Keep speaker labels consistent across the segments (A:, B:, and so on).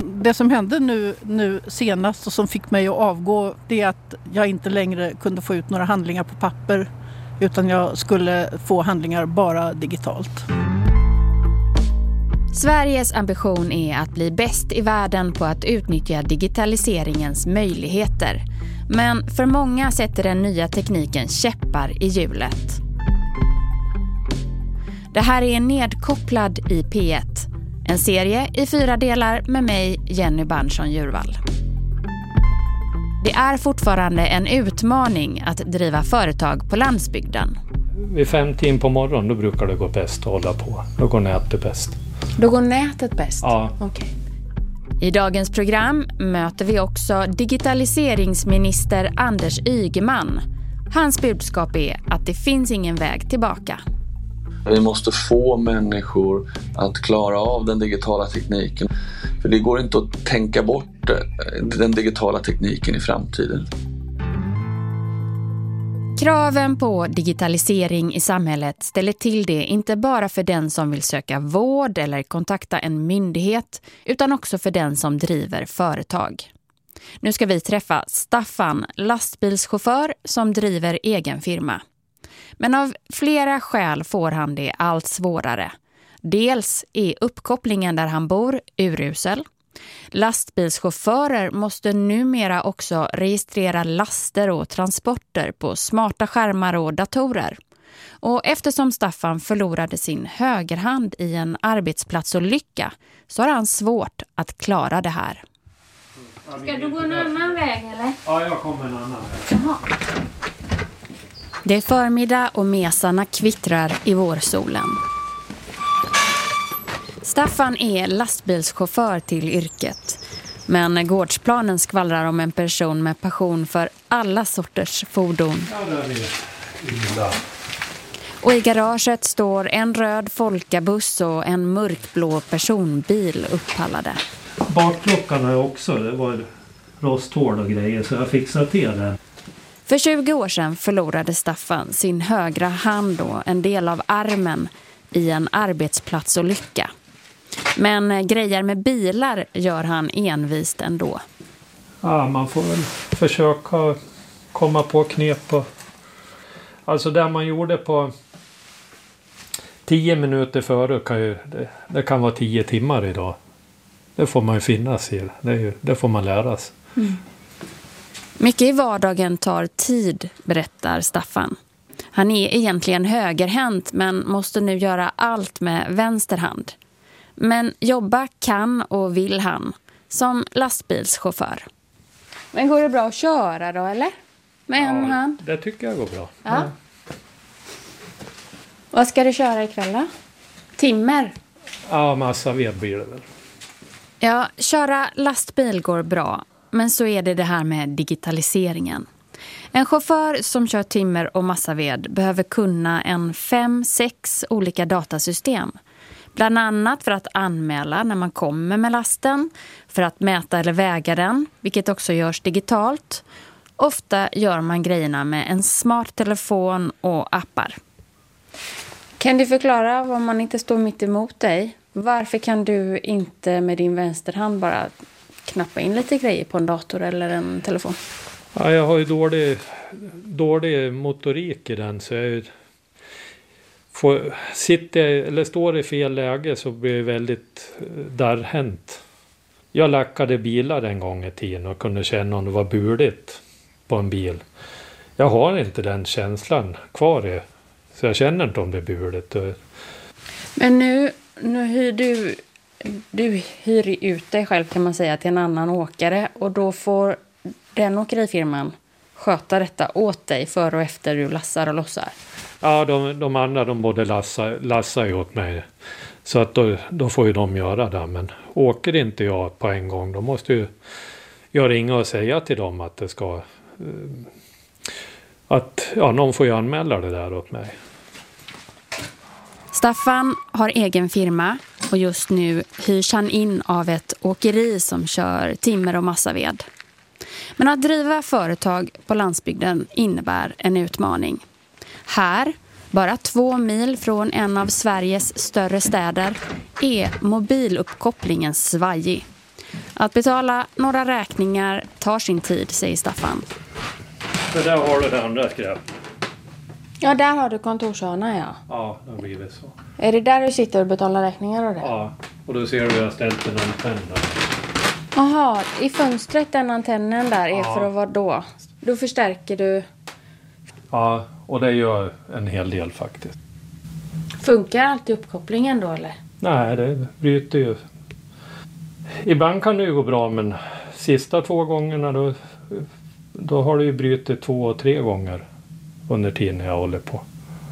A: Det som hände nu senast och som fick mig att avgå, det är att jag inte längre kunde få ut några handlingar på papper, utan jag skulle få handlingar bara digitalt.
B: Sveriges ambition är att bli bäst i världen på att utnyttja digitaliseringens möjligheter. Men för många sätter den nya tekniken käppar i hjulet. Det här är Nedkopplad i P1. En serie i 4 delar med mig, Jenny Berntsson-Djurvall. Det är fortfarande en utmaning att driva företag på landsbygden.
C: Vid 5 på morgonen då brukar det gå bäst att hålla på. Då går nätet bäst.
B: Då går nätet bäst?
C: Ja.
B: Okej. I dagens program möter vi också digitaliseringsminister Anders Ygeman. Hans budskap är att det finns ingen väg tillbaka.
D: Vi måste få människor att klara av den digitala tekniken. För det går inte att tänka bort den digitala tekniken i framtiden.
B: Kraven på digitalisering i samhället ställer till det inte bara för den som vill söka vård eller kontakta en myndighet, utan också för den som driver företag. Nu ska vi träffa Staffan, lastbilschaufför som driver egen firma. Men av flera skäl får han det allt svårare. Dels är uppkopplingen där han bor urusel. Lastbilschaufförer måste numera också registrera laster och transporter på smarta skärmar och datorer. Och eftersom Staffan förlorade sin högerhand i en arbetsplatsolycka så har han svårt att klara det här.
E: Ska du gå en annan väg eller?
C: Ja, jag kommer en annan väg.
E: Jaha.
B: Det är förmiddag och mesarna kvittrar i vårsolen. Staffan är lastbilschaufför till yrket. Men gårdsplanen skvallrar om en person med passion för alla sorters fordon.
C: Ja, där är illa.
B: Och i garaget står en röd folkabuss och en mörkblå personbil uppallade.
C: Bakklockan har jag också, det var rosthål och grejer så jag fixade till den.
B: För 20 år sedan förlorade Staffan sin högra hand och en del av armen i en arbetsplatsolycka. Men grejer med bilar gör han envist ändå.
C: Ja, man får väl försöka komma på knep. Alltså det man gjorde på 10 minuter före det kan vara 10 timmar idag. Det får man ju finnas i. Det får man lära sig. Mm.
B: Mycket i vardagen tar tid, berättar Staffan. Han är egentligen högerhänt men måste nu göra allt med vänster hand. Men jobba kan och vill han, som lastbilschaufför. Men går det bra att köra då, eller? Med en hand?
C: Det tycker jag går bra.
B: Ja. Vad ska du köra ikväll då? Timmer?
C: Ja, massa ved blir det väl.
B: Ja, köra lastbil går bra. Men så är det här med digitaliseringen. En chaufför som kör timmer och massaved behöver kunna 5-6 olika datasystem. Bland annat för att anmäla när man kommer med lasten, för att mäta eller väga den, vilket också görs digitalt. Ofta gör man grejerna med en smart telefon och appar. Kan du förklara vad man inte står mitt emot dig? Varför kan du inte med din vänsterhand bara knappa in lite grejer på en dator eller en telefon?
C: Ja, jag har ju dålig motorik i den så jag står i fel läge så blir det väldigt darrhänt. Jag lackade bilar en gång i tiden och kunde känna om det var buligt på en bil. Jag har inte den känslan kvar så jag känner inte om det är buligt.
B: Men nu hyr du hyr ut dig själv kan man säga till en annan åkare och då får den åkerifirman sköta detta åt dig för och efter du lassar och lossar.
C: Ja, de andra de både lassar ju åt mig så att då får ju de göra det, men åker inte jag på en gång då måste ju jag ringa och säga till dem att det ska någon får ju anmäla det där åt mig.
B: Staffan har egen firma och just nu hyrs han in av ett åkeri som kör timmer och massaved. Men att driva företag på landsbygden innebär en utmaning. Här, bara 2 mil från en av Sveriges större städer, är mobiluppkopplingen svajig. Att betala några räkningar tar sin tid, säger Staffan.
C: För där har du det andra skräp.
B: Ja, där har du kontorshörna, ja.
C: Ja, det blir det så.
B: Är det där du sitter och betalar räkningar och det?
C: Ja, och då ser du att jag har ställt en antenn där.
B: Jaha, i fönstret den antennen där är
C: Ja.
B: för att vara då? Då förstärker du...
C: Ja, och det gör en hel del faktiskt.
B: Funkar alltid uppkopplingen då, eller?
C: Nej, det bryter ju. Ibland kan det ju gå bra, men sista 2 gångerna då har det ju brytit 2 och 3 gånger under tiden jag håller på.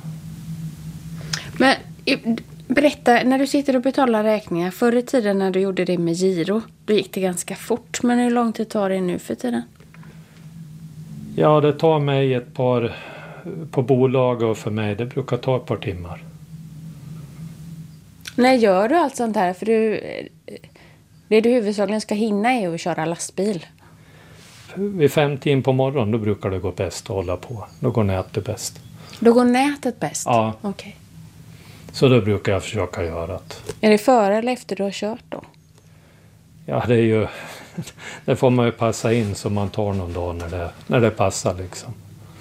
B: Men berätta, när du sitter och betalar räkningar, förr i tiden när du gjorde det med giro, då gick det ganska fort. Men hur lång tid tar det nu för tiden?
C: Ja, det tar mig ett par på bolag, och för mig det brukar ta ett par timmar.
B: När gör du allt sånt här? För det du huvudsakligen ska hinna är att köra lastbil.
C: Vid 5 på morgonen då brukar det gå bäst att hålla på. Då går nätet bäst.
B: Då går nätet bäst?
C: Ja.
B: Okej.
C: Så då brukar jag försöka göra det.
B: Är det före eller efter du har kört då?
C: Ja, det är ju... Det får man ju passa in så man tar någon dag när det passar liksom.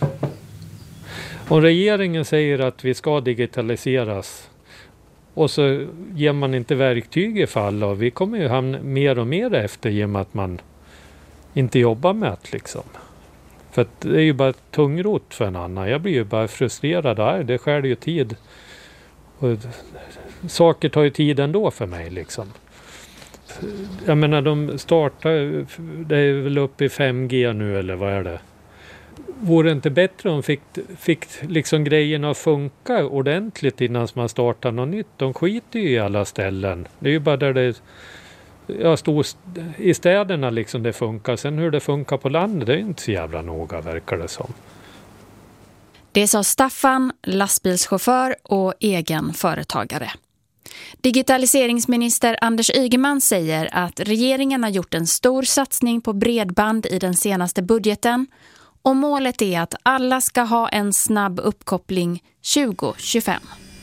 C: Om regeringen säger att vi ska digitaliseras och så ger man inte verktyg i fall, och vi kommer ju hamna mer och mer efter genom att man inte jobbar med det liksom. För att det är ju bara tungrot för en annan. Jag blir ju bara frustrerad. Det skär ju tid. Och saker tar ju tid ändå för mig liksom. Jag menar, de startar, det är väl uppe i 5G nu eller vad är det? Vore det inte bättre om fick liksom grejerna att funka ordentligt innan man startar något nytt? De skiter ju i alla ställen. Det är ju bara där det i städerna liksom det funkar. Sen hur det funkar på landet, det är inte så jävla noga, verkar det som.
B: Det sa Staffan, lastbilschaufför och egen företagare. Digitaliseringsminister Anders Ygeman säger att regeringen har gjort en stor satsning på bredband i den senaste budgeten, och målet är att alla ska ha en snabb uppkoppling 2025.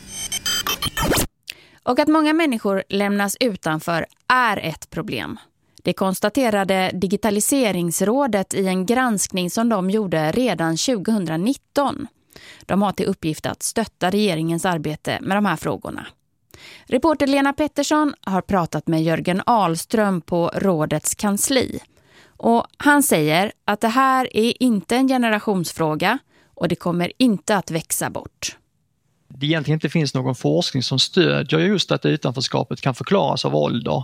B: Och att många människor lämnas utanför är ett problem. Det konstaterade Digitaliseringsrådet i en granskning som de gjorde redan 2019. De har till uppgift att stötta regeringens arbete med de här frågorna. Reporter Lena Pettersson har pratat med Jörgen Ahlström på rådets kansli. Och han säger att det här är inte en generationsfråga och det kommer inte att växa bort.
F: Det egentligen inte finns någon forskning som stödjer just att utanförskapet kan förklaras av ålder.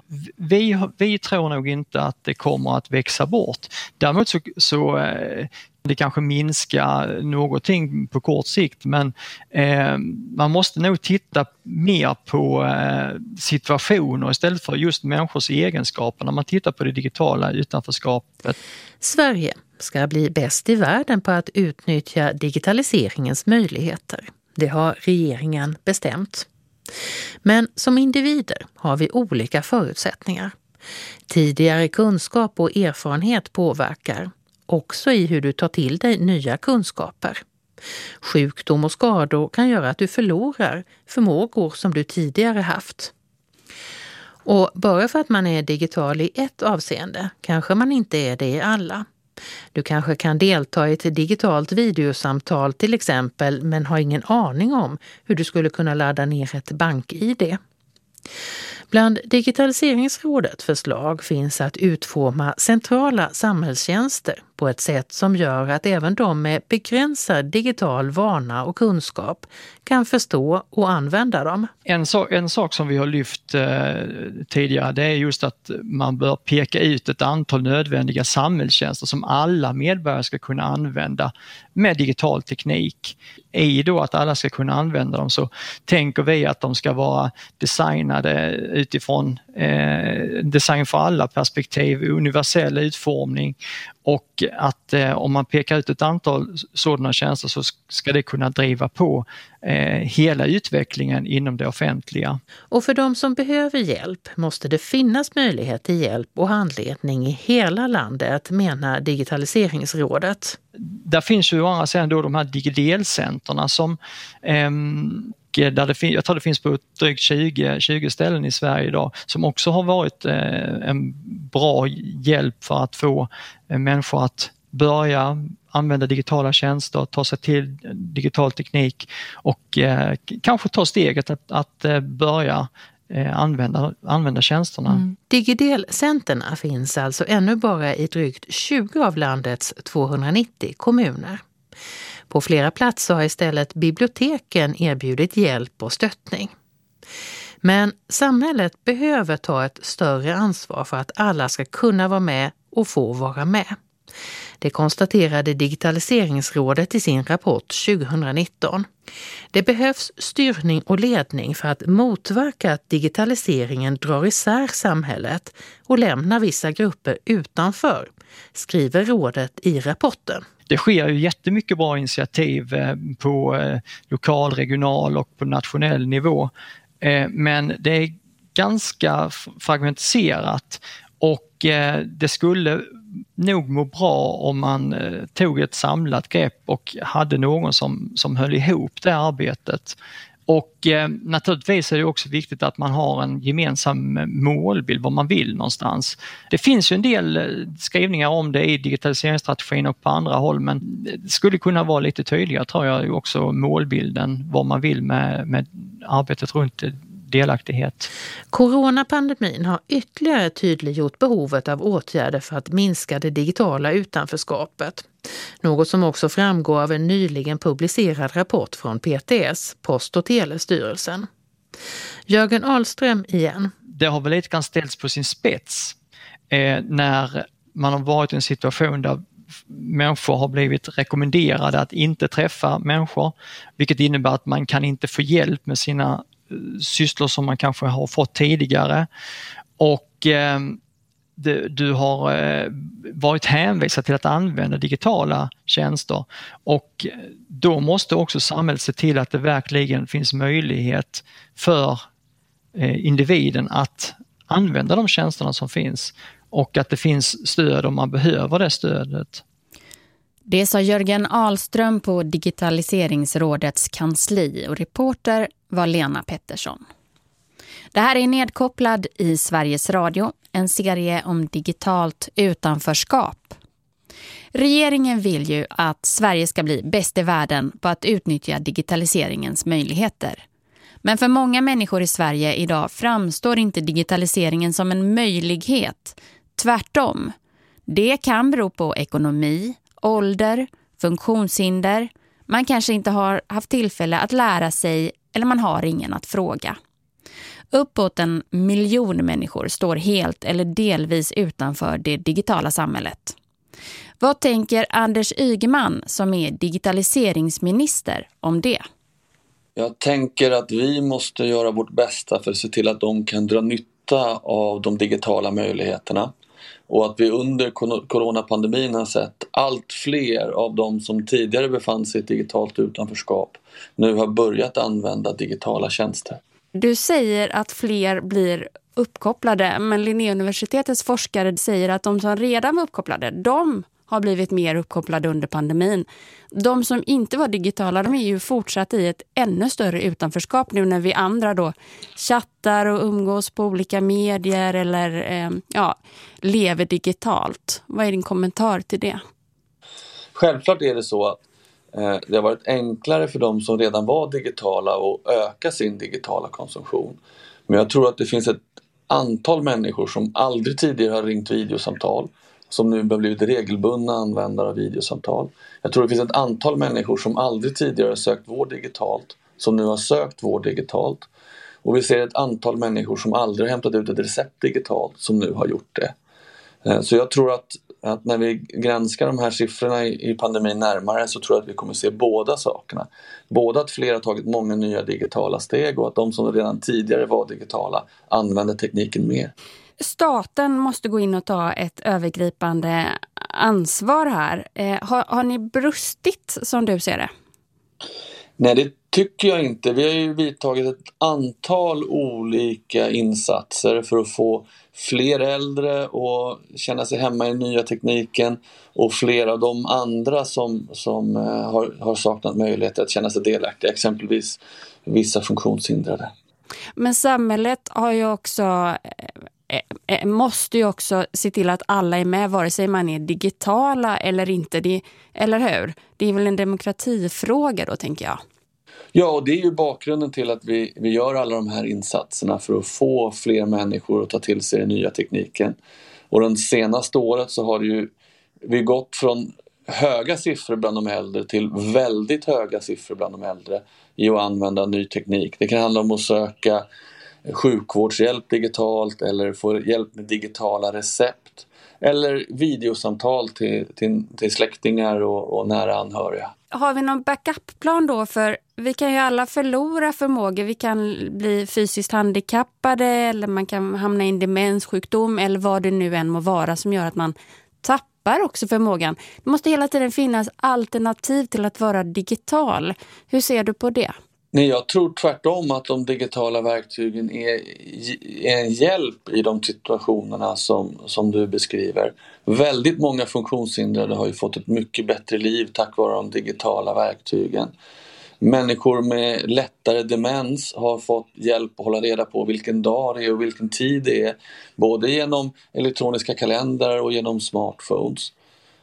F: Vi tror nog inte att det kommer att växa bort. Däremot så det kanske minskar någonting på kort sikt, men man måste nog titta mer på situationer istället för just människors egenskaper när man tittar på det digitala utanförskapet.
G: Sverige ska bli bäst i världen på att utnyttja digitaliseringens möjligheter. Det har regeringen bestämt. Men som individer har vi olika förutsättningar. Tidigare kunskap och erfarenhet påverkar, också i hur du tar till dig nya kunskaper. Sjukdom och skador kan göra att du förlorar förmågor som du tidigare haft. Och bara för att man är digital i ett avseende kanske man inte är det i alla. Du kanske kan delta i ett digitalt videosamtal till exempel, men har ingen aning om hur du skulle kunna ladda ner ett bank-ID. Bland Digitaliseringsrådets förslag finns att utforma centrala samhällstjänster på ett sätt som gör att även de med begränsad digital vana och kunskap kan förstå och använda dem.
F: En sak som vi har lyft tidigare, det är just att man bör peka ut ett antal nödvändiga samhällstjänster som alla medborgare ska kunna använda med digital teknik. I då att alla ska kunna använda dem så tänker vi att de ska vara designade utifrån design för alla perspektiv, universell utformning, och att om man pekar ut ett antal sådana tjänster så ska det kunna driva på hela utvecklingen inom det offentliga.
G: Och för de som behöver hjälp måste det finnas möjlighet till hjälp och handledning i hela landet, menar Digitaliseringsrådet.
F: Där finns ju å andra sidan då de här digidelcenterna som jag tror det finns på drygt 20 ställen i Sverige idag som också har varit en bra hjälp för att få människor att börja använda digitala tjänster, ta sig till digital teknik och kanske ta steget att börja använda tjänsterna.
G: Digidel-centerna finns alltså ännu bara i drygt 20 av landets 290 kommuner. På flera platser har istället biblioteken erbjudit hjälp och stöttning. Men samhället behöver ta ett större ansvar för att alla ska kunna vara med och få vara med. Det konstaterade Digitaliseringsrådet i sin rapport 2019. Det behövs styrning och ledning för att motverka att digitaliseringen drar isär samhället och lämnar vissa grupper utanför, skriver rådet i rapporten.
F: Det sker ju jättemycket bra initiativ på lokal, regional och på nationell nivå. Men det är ganska fragmentiserat och det skulle nog må bra om man tog ett samlat grepp och hade någon som höll ihop det arbetet. Och naturligtvis är det också viktigt att man har en gemensam målbild, vad man vill någonstans. Det finns ju en del skrivningar om det i digitaliseringsstrategin och på andra håll, men det skulle kunna vara lite tydligare, tror jag, också målbilden, vad man vill med arbetet runt delaktighet.
G: Coronapandemin har ytterligare tydliggjort behovet av åtgärder för att minska det digitala utanförskapet. Något som också framgår av en nyligen publicerad rapport från PTS, Post- och telestyrelsen. Jörgen Ahlström igen.
F: Det har väl lite grann ställts på sin spets när man har varit i en situation där människor har blivit rekommenderade att inte träffa människor, vilket innebär att man kan inte få hjälp med sina sysslor som man kanske har fått tidigare, och du har varit hänvisad till att använda digitala tjänster, och då måste också samhället se till att det verkligen finns möjlighet för individen att använda de tjänsterna som finns och att det finns stöd om man behöver det stödet.
B: Det sa Jörgen Ahlström på Digitaliseringsrådets kansli, och reporter var Lena Pettersson. Det här är Nedkopplad i Sveriges Radio, en serie om digitalt utanförskap. Regeringen vill ju att Sverige ska bli bäst i världen på att utnyttja digitaliseringens möjligheter. Men för många människor i Sverige idag framstår inte digitaliseringen som en möjlighet. Tvärtom. Det kan bero på ekonomi, ålder, funktionshinder. Man kanske inte har haft tillfälle att lära sig, eller man har ingen att fråga. Uppåt 1 miljon människor står helt eller delvis utanför det digitala samhället. Vad tänker Anders Ygeman, som är digitaliseringsminister, om det?
D: Jag tänker att vi måste göra vårt bästa för att se till att de kan dra nytta av de digitala möjligheterna. Och att vi under coronapandemin har sett allt fler av de som tidigare befann sig i ett digitalt utanförskap nu har börjat använda digitala tjänster.
H: Du säger att fler blir uppkopplade, men Linnéuniversitetets forskare säger att de som redan var uppkopplade, de har blivit mer uppkopplade under pandemin. De som inte var digitala, de är ju fortsatt i ett ännu större utanförskap nu när vi andra då chattar och umgås på olika medier eller lever digitalt. Vad är din kommentar till det?
D: Självklart är det så att det har varit enklare för de som redan var digitala att öka sin digitala konsumtion. Men jag tror att det finns ett antal människor som aldrig tidigare har ringt videosamtal, som nu har blivit regelbundna användare av videosamtal. Jag tror det finns ett antal människor som aldrig tidigare har sökt vård digitalt, som nu har sökt vård digitalt. Och vi ser ett antal människor som aldrig har hämtat ut ett recept digitalt, som nu har gjort det. Så jag tror att när vi granskar de här siffrorna i pandemin närmare, så tror jag att vi kommer se båda sakerna. Både att fler har tagit många nya digitala steg och att de som redan tidigare var digitala använder tekniken mer.
H: Staten måste gå in och ta ett övergripande ansvar här. Har ni brustit som du ser det?
D: Nej, det tycker jag inte. Vi har ju vidtagit ett antal olika insatser för att få fler äldre att känna sig hemma i den nya tekniken, och flera av de andra som har saknat möjlighet att känna sig delaktiga. Exempelvis vissa funktionshindrade.
H: Men samhället har ju också, måste ju också se till att alla är med, vare sig man är digitala eller inte. Eller hur? Det är väl en demokratifråga då, tänker jag.
D: Ja, och det är ju bakgrunden till att vi gör alla de här insatserna för att få fler människor att ta till sig den nya tekniken. Och det senaste året så har vi gått från höga siffror bland de äldre till väldigt höga siffror bland de äldre i att använda ny teknik. Det kan handla om att söka sjukvårdshjälp digitalt eller få hjälp med digitala recept eller videosamtal till släktingar och nära anhöriga.
H: Har vi någon backup-plan då? För vi kan ju alla förlora förmågor. Vi kan bli fysiskt handikappade eller man kan hamna i en demenssjukdom eller vad det nu än må vara som gör att man tappar också förmågan. Det måste hela tiden finnas alternativ till att vara digital. Hur ser du på det?
D: Nej, jag tror tvärtom att de digitala verktygen är en hjälp i de situationerna som du beskriver. Väldigt många funktionshindrade har ju fått ett mycket bättre liv tack vare de digitala verktygen. Människor med lättare demens har fått hjälp att hålla reda på vilken dag det är och vilken tid det är. Både genom elektroniska kalendrar och genom smartphones.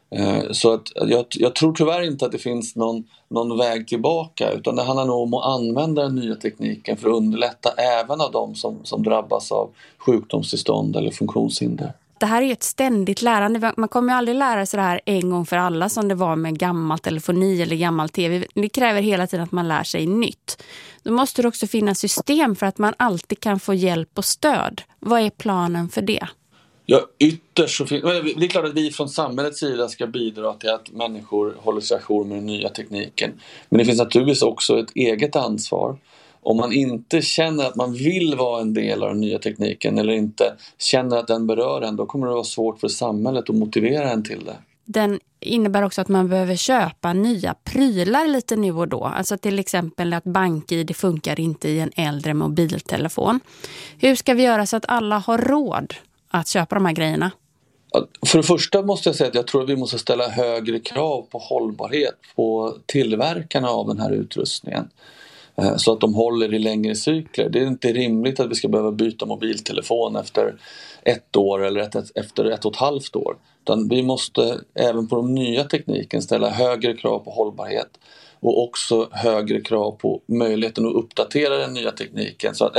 D: Så att jag tror tyvärr inte att det finns någon väg tillbaka, utan det handlar nog om att använda den nya tekniken för att underlätta även av dem som drabbas av sjukdomstillstånd eller funktionshinder.
H: Det här är ju ett ständigt lärande. Man kommer ju aldrig lära sig det här en gång för alla som det var med gammal telefoni eller gammal tv. Det kräver hela tiden att man lär sig nytt. Då måste det också finnas system för att man alltid kan få hjälp och stöd. Vad är planen för det?
D: Ja, ytterst så finns det är klart att vi från samhällets sida ska bidra till att människor håller sig ajour med den nya tekniken. Men det finns naturligtvis också ett eget ansvar. Om man inte känner att man vill vara en del av den nya tekniken eller inte känner att den berör en, då kommer det vara svårt för samhället att motivera en till det.
H: Den innebär också att man behöver köpa nya prylar lite nu och då. Alltså till exempel att BankID funkar inte i en äldre mobiltelefon. Hur ska vi göra så att alla har råd att köpa de här grejerna?
D: För det första måste jag säga att jag tror att vi måste ställa högre krav på hållbarhet på tillverkarna av den här utrustningen. Så att de håller i längre cykler. Det är inte rimligt att vi ska behöva byta mobiltelefon efter 1 år eller efter 1,5 år. Utan vi måste även på de nya tekniken ställa högre krav på hållbarhet. Och också högre krav på möjligheten att uppdatera den nya tekniken så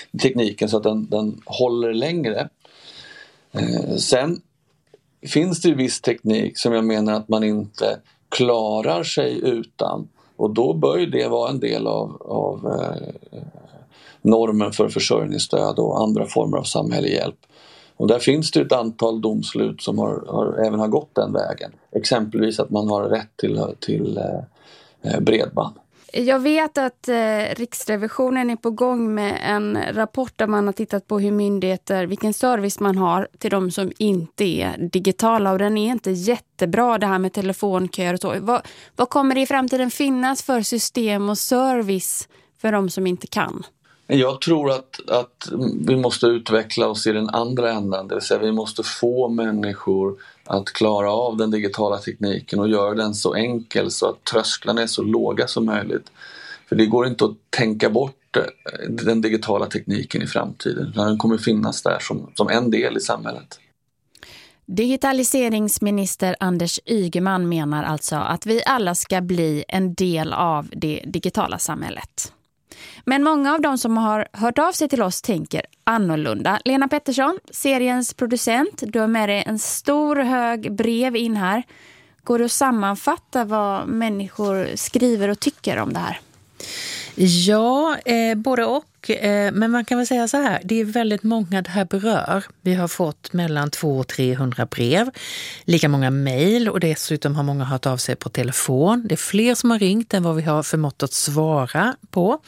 D: att den håller längre. Sen finns det ju viss teknik som jag menar att man inte klarar sig utan. Och då bör ju det vara en del av normen för försörjningsstöd och andra former av samhällelig hjälp. Och där finns det ett antal domslut som även har gått den vägen. Exempelvis att man har rätt till bredband.
H: Jag vet att Riksrevisionen är på gång med en rapport där man har tittat på hur myndigheter, vilken service man har till de som inte är digitala, och den är inte jättebra, det här med telefonköer och så. Vad kommer det i framtiden finnas för system och service för de som inte kan?
D: Jag tror att vi måste utveckla oss i den andra änden, det vill säga vi måste få människor att klara av den digitala tekniken och göra den så enkel så att trösklarna är så låga som möjligt. För det går inte att tänka bort den digitala tekniken i framtiden, den kommer finnas där som en del i samhället.
B: Digitaliseringsminister Anders Ygeman menar alltså att vi alla ska bli en del av det digitala samhället. Men många av de som har hört av sig till oss tänker annorlunda. Lena Pettersson, seriens producent, du har med dig en stor hög brev in här. Går det att sammanfatta vad människor skriver och tycker om det här?
G: Ja, både och. Men man kan väl säga så här, det är väldigt många det här berör. Vi har fått mellan 200 och 300 brev, lika många mejl och dessutom har många hört av sig på telefon. Det är fler som har ringt än vad vi har förmått att svara på.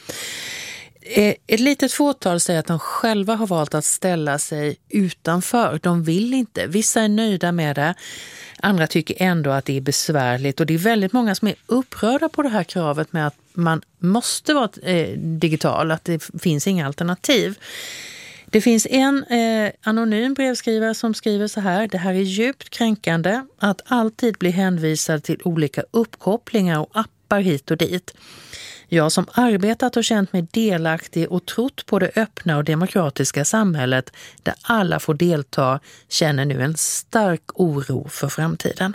G: Ett litet fåtal säger att de själva har valt att ställa sig utanför. De vill inte. Vissa är nöjda med det. Andra tycker ändå att det är besvärligt. Och det är väldigt många som är upprörda på det här kravet med att man måste vara digital. Att det finns inga alternativ. Det finns en anonym brevskrivare som skriver så här. Det här är djupt kränkande att alltid bli hänvisad till olika uppkopplingar och appar hit och dit. Jag som arbetat och känt mig delaktig och trott på det öppna och demokratiska samhället där alla får delta känner nu en stark oro för framtiden.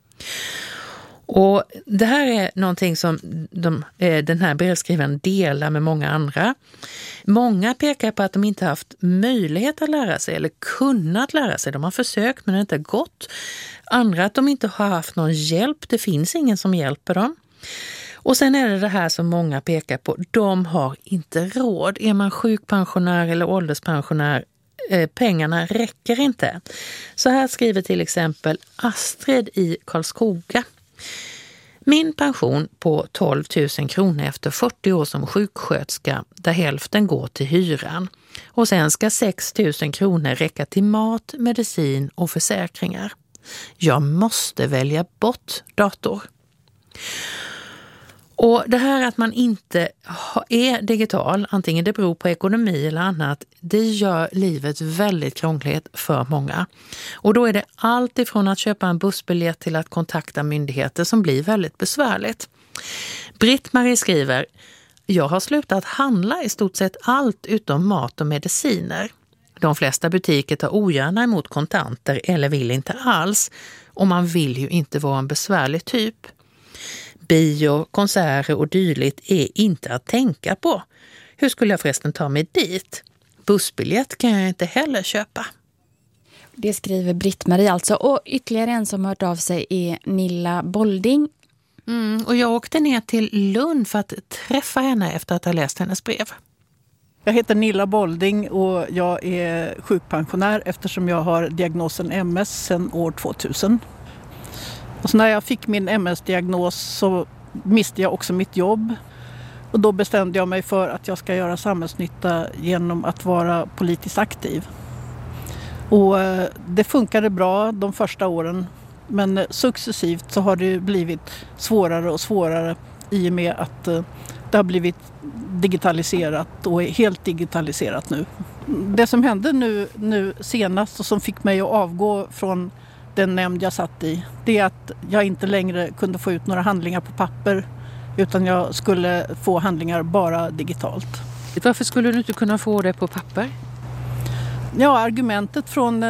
G: Och det här är någonting som den här brevskrivaren delar med många andra. Många pekar på att de inte haft möjlighet att lära sig eller kunnat lära sig. De har försökt men det har inte gått. Andra att de inte har haft någon hjälp. Det finns ingen som hjälper dem. Och sen är det här som många pekar på. De har inte råd. Är man sjukpensionär eller ålderspensionär, pengarna räcker inte. Så här skriver till exempel Astrid i Karlskoga. Min pension på 12 000 kronor efter 40 år som sjuksköterska där hälften går till hyran. Och sen ska 6 000 kronor räcka till mat, medicin och försäkringar. Jag måste välja bort dator. Och det här att man inte är digital, antingen det beror på ekonomi eller annat, det gör livet väldigt krångligt för många. Och då är det allt ifrån att köpa en bussbiljett till att kontakta myndigheter som blir väldigt besvärligt. Britt-Marie skriver, jag har slutat handla i stort sett allt utom mat och mediciner. De flesta butiker tar ogärna emot kontanter eller vill inte alls. Och man vill ju inte vara en besvärlig typ. Bio, konserter och dylikt är inte att tänka på. Hur skulle jag förresten ta mig dit? Bussbiljett kan jag inte heller köpa.
H: Det skriver Britt-Marie alltså. Och ytterligare en som hört av sig är Nilla Bolding.
G: Och jag åkte ner till Lund för att träffa henne efter att ha läst hennes brev.
A: Jag heter Nilla Bolding och jag är sjukpensionär eftersom jag har diagnosen MS sedan år 2000. Och så när jag fick min MS-diagnos så miste jag också mitt jobb. Och då bestämde jag mig för att jag ska göra samhällsnytta genom att vara politiskt aktiv. Och det funkade bra de första åren. Men successivt så har det blivit svårare och svårare i och med att det har blivit digitaliserat och är helt digitaliserat nu. Det som hände nu senast och som fick mig att avgå från den nämnd jag satt i, det är att jag inte längre kunde få ut några handlingar på papper utan jag skulle få handlingar bara digitalt.
G: Varför skulle du inte kunna få det på papper?
A: Ja, argumentet från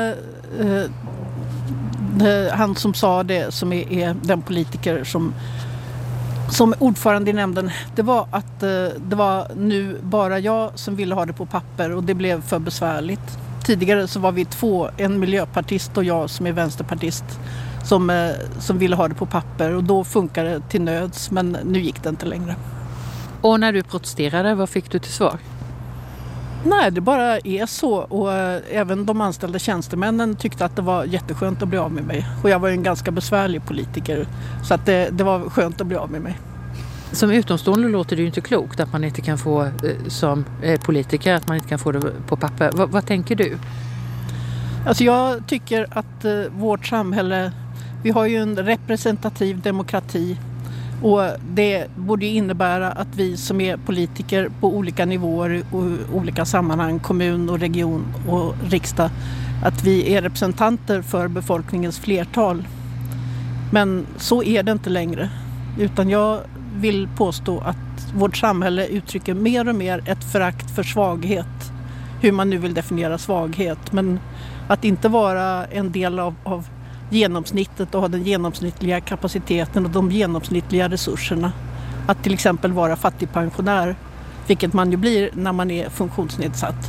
A: han som sa det, som är den politiker som ordförande i nämnden, det var att det var nu bara jag som ville ha det på papper och det blev för besvärligt. Tidigare så var vi två, en miljöpartist och jag som är vänsterpartist som ville ha det på papper och då funkade det till nöds, men nu gick det inte längre.
G: Och när du protesterade, vad fick du till svar?
A: Nej, det bara är så och även de anställda tjänstemännen tyckte att det var jätteskönt att bli av med mig. Och jag var ju en ganska besvärlig politiker så att det var skönt att bli av med mig.
G: Som utomstående låter det ju inte klokt att man inte kan få som politiker, att man inte kan få det på papper. Vad tänker du?
A: Alltså jag tycker att vårt samhälle, vi har ju en representativ demokrati och det borde innebära att vi som är politiker på olika nivåer och olika sammanhang, kommun och region och riksdag, att vi är representanter för befolkningens flertal. Men så är det inte längre, utan jag vill påstå att vårt samhälle uttrycker mer och mer ett förakt för svaghet, hur man nu vill definiera svaghet, men att inte vara en del av genomsnittet och ha den genomsnittliga kapaciteten och de genomsnittliga resurserna. Att till exempel vara fattigpensionär, vilket man ju blir när man är funktionsnedsatt.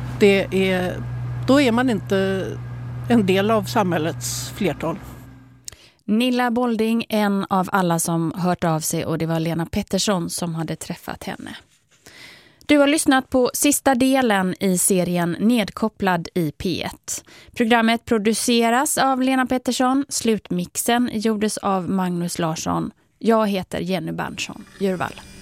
A: Då är man inte en del av samhällets flertal.
H: Nilla Bolding, en av alla som hört av sig, och det var Lena Pettersson som hade träffat henne. Du har lyssnat på sista delen i serien Nedkopplad i P1. Programmet produceras av Lena Pettersson, slutmixen gjordes av Magnus Larsson. Jag heter Jenny Berntsson Djurvall.